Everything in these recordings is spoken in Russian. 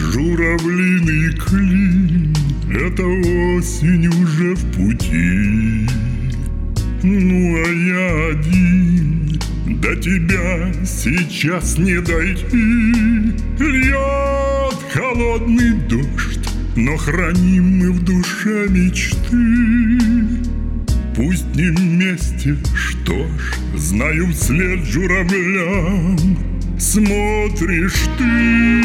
Журавлиный клин, это осень уже в пути. Ну а я один, до тебя сейчас не дойти. Льет холодный дождь, но храним мы в душе мечты. Пусть не вместе, что ж, знаю вслед журавлям смотришь ты.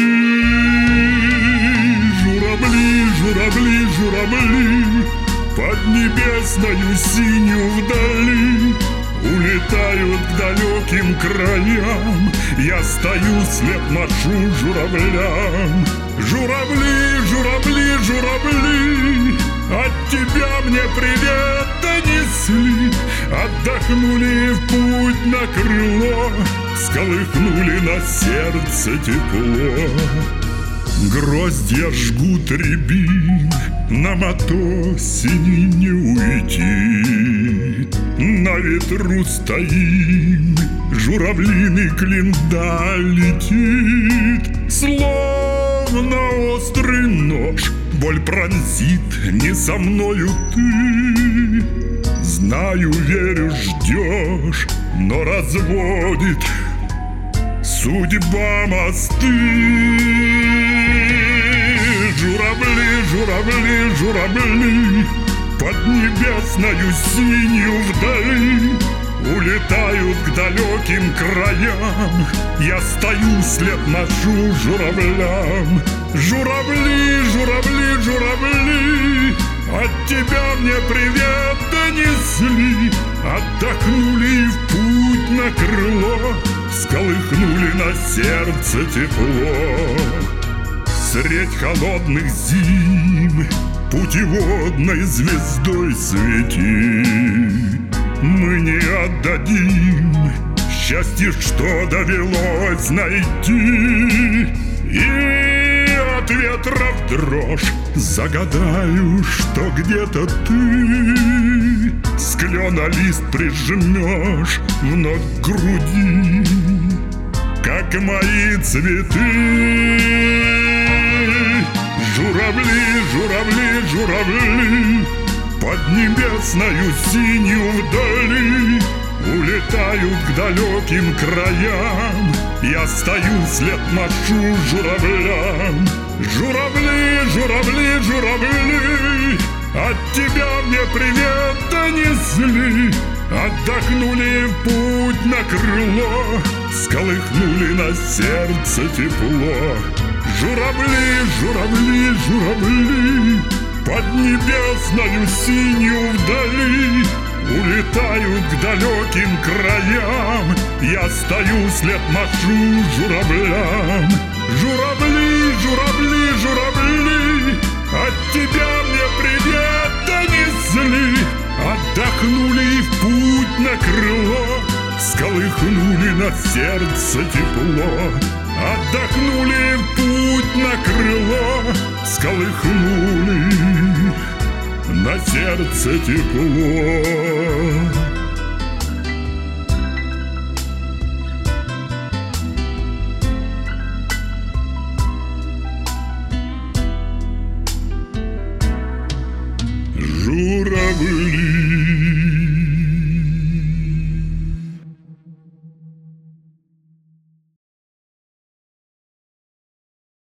Журавли, журавли, журавли, под небесною синю вдали улетают к далеким краям. Я стою, след машу журавлям. Журавли, журавли, журавли, от тебя мне привет донесли. Отдохнули в путь на крыло, всколыхнули на сердце тепло. Гроздья жгут рябин, нам от осени не уйти. На ветру стоим, журавлиный клин летит. Словно острый нож, боль пронзит, не со мною ты. Знаю, верю, ждешь, но разводит судьба мосты. Журавли, журавли, журавли, под небесною синью вдали улетают к далеким краям. Я стою, след машу журавлям. Журавли, журавли, журавли, от тебя мне привет донесли. Отдохнули в путь на крыло, всколыхнули на сердце тепло. Средь холодных зим путеводной звездой свети. Мы не отдадим счастье, что довелось найти. И от ветра в дрожь загадаю, что где-то ты с клена лист прижмешь вновь к груди, как мои цветы. Журавли, журавли, журавли, под небесною синью вдали улетают к далеким краям. Я стою, след машу журавлям. Журавли, журавли, журавли, от тебя мне привет донесли. Отдохнули в путь на крыло, всколыхнули на сердце тепло. Журавли, журавли, журавли, под небесною синью вдали улетают к далеким краям. Я стою, след машу журавлям. Журавли, журавли, журавли, от тебя мне привет донесли. Отдохнули в путь на крыло, всколыхнули на сердце тепло. Отдохнули в путь на крыло, всколыхнули на сердце тепло. Журавли.